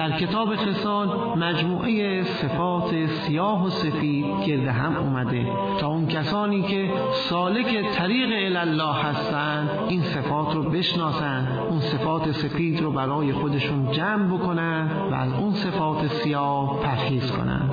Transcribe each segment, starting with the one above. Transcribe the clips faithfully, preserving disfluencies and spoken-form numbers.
در کتاب خصال مجموعه صفات سیاه و سفید گرد هم اومده تا اون کسانی که سالک طریق الله هستند این صفات رو بشناسن، اون صفات سفید رو برای خودشون جمع بکنن و از اون صفات سیاه پرهیز کنن.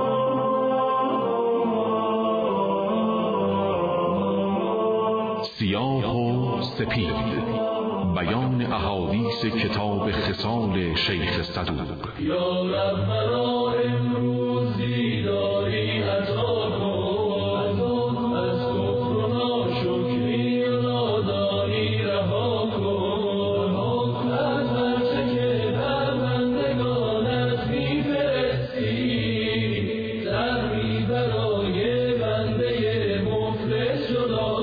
سیاه و سپید، بیان احادیث کتاب خصال شیخ صدوق. یا رب مرا امروز دیداری عطا کن، از کفر و ناشکری و نادانی رها کن، از هرچه که پروردگانت می‌فرستی درمی برای بنده مفلس جدا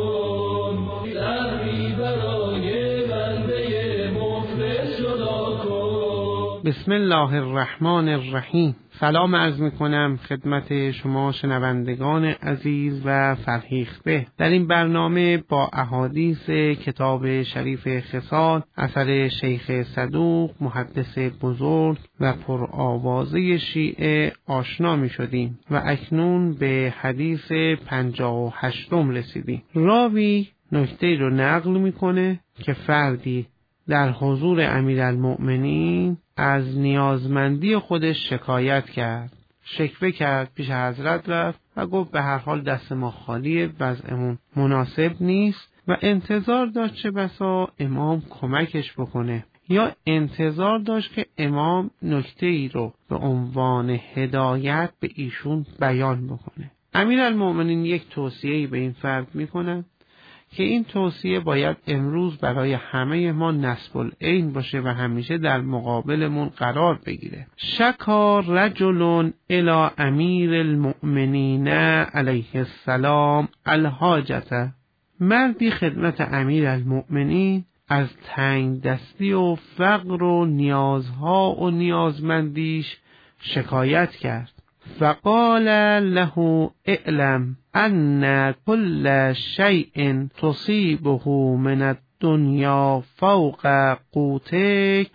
کن، درمی برای بنده مفلس جدا کن. بسم الله الرحمن الرحیم. سلام عرض می کنم خدمت شما شنوندگان عزیز و فرهیخته. در این برنامه با احادیث کتاب شریف خصال اثر شیخ صدوق محدث بزرگ و پرآوازه شیعه آشنا می شدیم و اکنون به حدیث پنجاه و هشتم رسیدیم. راوی نکته رو نقل میکنه که فردی در حضور امیرالمؤمنین از نیازمندی خودش شکایت کرد، شکوه کرد، پیش حضرت رفت و گفت به هر حال دست ما خالیه، وضعمون مناسب نیست و انتظار داشت چه بسا امام کمکش بکنه یا انتظار داشت که امام نکته ای رو به عنوان هدایت به ایشون بیان بکنه. امیرالمؤمنین یک توصیه‌ای به این فرد میکنن که این توصیه باید امروز برای همه ما نصب العین باشه و همیشه در مقابلمون قرار بگیره. شکا رجل الی امیر المؤمنین علیه السلام الحاجت. مردی خدمت امیر المؤمنین از تنگ دستی و فقر و نیازها و نیازمندیش شکایت کرد. فقال له اعلم ان كل شيء تصيبه من الدنيا فوق قوتك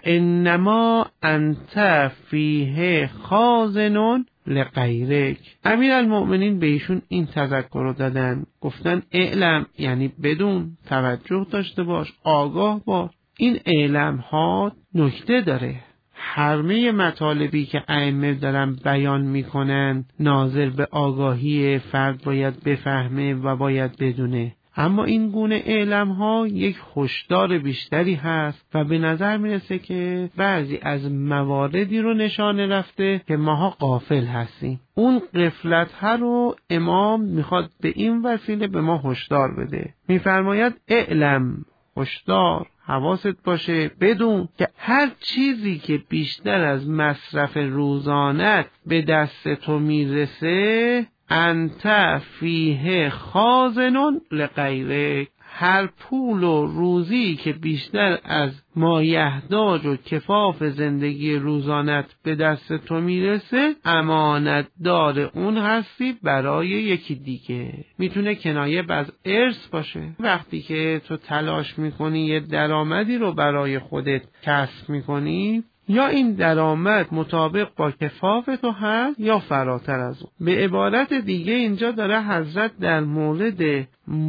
فانما انت فيه خازن لغیرک. امیرالمؤمنین به ایشون این تذکر رو دادن، گفتن اعلم یعنی بدون، توجه داشته باش، آگاه باش. این اعلم ها نکته داره. همه مطالبی که ائمه دارن بیان میکنن ناظر به آگاهی فرد باید بفهمه و باید بدونه، اما این گونه اعلام ها یک هشدار بیشتری هست و به نظر میرسه که بعضی از مواردی رو نشانه رفته که ماها غافل هستیم. اون غفلت ها رو امام میخواد به این وسیله به ما هشدار بده. میفرماید اعلم، هشدار، حواست باشه، بدون که هر چیزی که بیشتر از مصرف روزانت به دست تو میرسه انت فیه خازنون لغیرک. هر پول و روزی که بیشتر از مایحتاج و کفاف زندگی روزانت به دست تو میرسه امانت دار اون هستی برای یکی دیگه. میتونه کنایه از ارث باشه. وقتی که تو تلاش میکنی یه درآمدی رو برای خودت کسب میکنی، یا این درآمد مطابق با کفاف تو هست یا فراتر از اون. به عبارت دیگه اینجا داره حضرت در مورد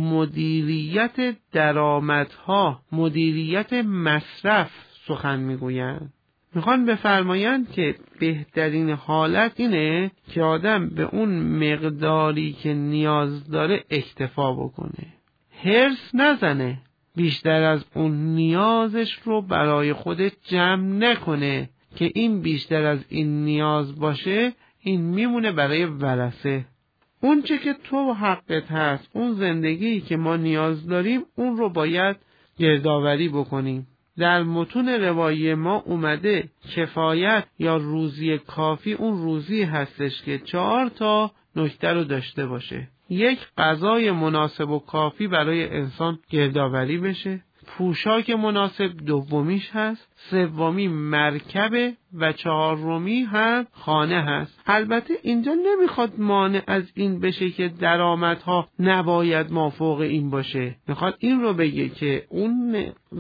مدیریت درآمدها، مدیریت مصرف سخن میگویند. میخوان بفرمایند که بهترین حالت اینه که آدم به اون مقداری که نیاز داره اکتفا بکنه، حرص نزنه بیشتر از اون نیازش رو برای خودت جمع نکنه که این بیشتر از این نیاز باشه این میمونه برای ورثه. اون چه که تو حقت هست، اون زندگی که ما نیاز داریم، اون رو باید گردآوری بکنیم. در متون روایی ما اومده کفایت یا روزی کافی اون روزی هستش که چهار تا نکته رو داشته باشه. یک، غذای مناسب و کافی برای انسان گردآوری بشه. پوشاک مناسب دومیش هست. سومی مرکب و چهارمی هم خانه هست. البته اینجا نمیخواد مانع از این بشه که درآمدها نباید مافوق این باشه. میخواد این رو بگه که اون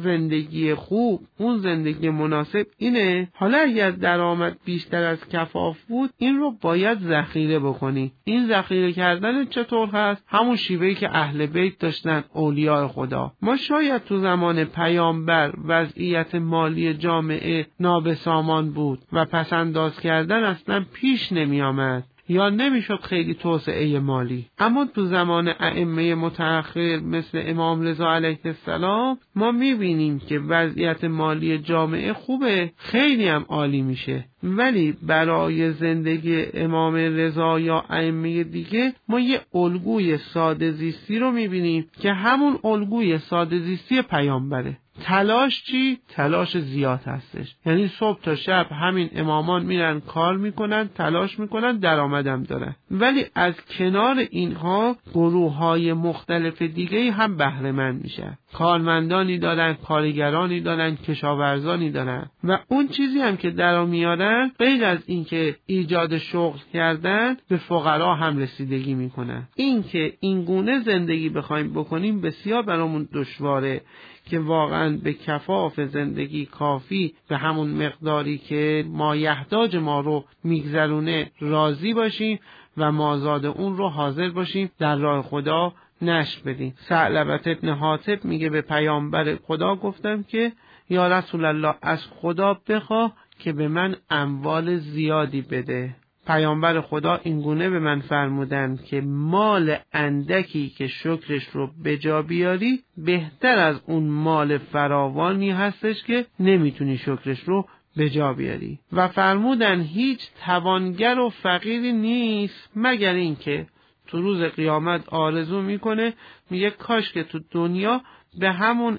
زندگی خوب، اون زندگی مناسب اینه. حالا اگر درآمد بیشتر از کفاف بود، این رو باید ذخیره بکنی. این ذخیره کردن چطور هست؟ همون شیوهی که اهل بیت داشتن، اولیاء خدا. ما شاید تو زمان پیامبر وضعیت مالی جامعه نابسامان بود و پسنداز کردن اصلا پیش نمی آمد یا نمیشد خیلی توسعه مالی. اما تو زمان ائمه متأخر مثل امام رضا علیه السلام ما میبینیم که وضعیت مالی جامعه خوبه، خیلی هم عالی میشه. ولی برای زندگی امام رضا یا ائمه دیگه ما یه الگوی ساده زیستی رو میبینیم که همون الگوی ساده زیستی پیامبره. تلاش چی؟ تلاش زیاد هستش. یعنی صبح تا شب همین امامان میرن کار میکنن، تلاش میکنن، درآمدم دارن. ولی از کنار اینها گروه‌های مختلف دیگه هم بهره مند میشن. کارمندانی دارن، کارگرانی دارن، کشاورزانی دارن و اون چیزی هم که درا میارن غیر از اینکه ایجاد شغل کردن به فقرا هم رسیدگی میکنن. این که این گونه زندگی بخوایم بکنیم بسیار برامون دشواره که واقعا به کفاف زندگی کافی به همون مقداری که ما یحتاج ما رو میگذرونه راضی باشیم و مازاد اون رو حاضر باشیم در راه خدا نشر بدیم. ثعلبة ابن حاطب میگه به پیامبر خدا گفتم که یا رسول الله از خدا بخواه که به من اموال زیادی بده. پیامبر خدا اینگونه به من فرمودن که مال اندکی که شکرش رو به جا بیاری بهتر از اون مال فراوانی هستش که نمیتونی شکرش رو به جا بیاری. و فرمودن هیچ توانگر و فقیری نیست مگر این که تو روز قیامت آرزو میکنه، میگه کاش که تو دنیا به همون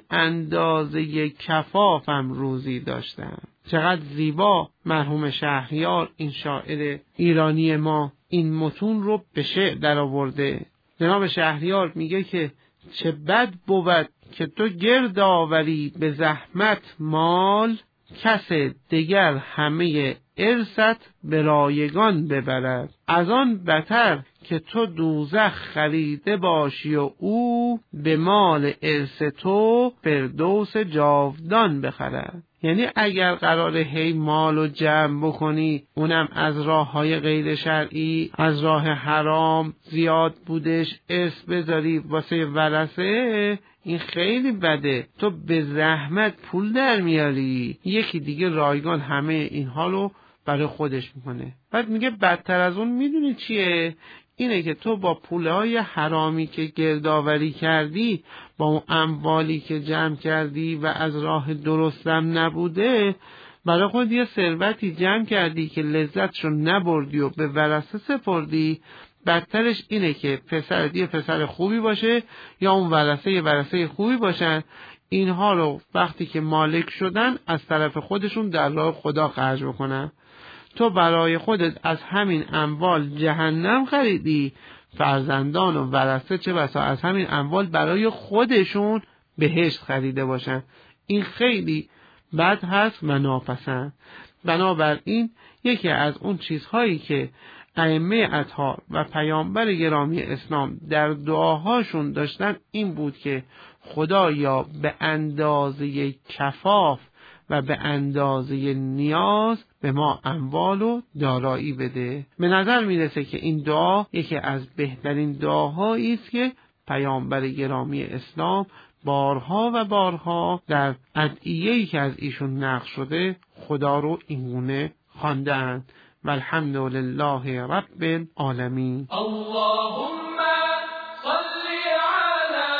اندازه کفافم روزی داشتم. چقدر زیبا مرحوم شهریار این شاعر ایرانی ما این متون رو به شعر در آورده. جناب شهریار میگه که چه بد بود که تو گرد آوری به زحمت مال، کس دیگر همه ارثت به رایگان ببرد. از آن بتر که تو دوزخ خریده باشی و او به مال ارث تو فردوس جاودان بخرد. یعنی اگر قراره هی مال و جمع بکنی، اونم از راه های غیر شرعی، از راه حرام زیاد بودش ارث بذاری واسه ورثه، این خیلی بده. تو به زحمت پول در میاری، یکی دیگه رایگان همه اینها رو برای خودش میکنه. بعد میگه بدتر از اون میدونی چیه؟ اینه که تو با پولهای حرامی که گردآوری کردی، با اون اموالی که جمع کردی و از راه درستم نبوده، برای خود یه ثروتی جمع کردی که لذتشو نبردی و به ورثه سپردی. بدترش اینه که پسرت یه پسر خوبی باشه یا اون ورثه یه ورثه خوبی باشن، اینها رو وقتی که مالک شدن از طرف خودشون در راه خدا خرج بکنن. تو برای خودت از همین اموال جهنم خریدی، فرزندان و ورثه چه بسا از همین اموال برای خودشون بهشت خریده باشن. این خیلی بد هست و ناپسند. بنابراین یکی از اون چیزهایی که ائمه اطهار و پیامبر گرامی اسلام در دعاهاشون داشتن این بود که خدایا به اندازه کفاف و به اندازه نیاز به ما اموال و دارایی بده. به نظر میرسه که این دعا یکی از بهترین دعاهایی است که پیامبر گرامی اسلام بارها و بارها در ادعیه‌ای که از ایشون نقل شده خدا رو اینگونه خواندند. والحمد لله رب العالمین. اللهم صل على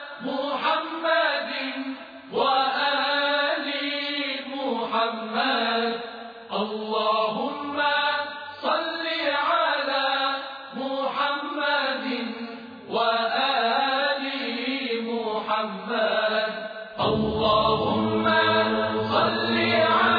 محمد و آل محمد. اللهم صل على محمد و آل محمد. اللهم صل على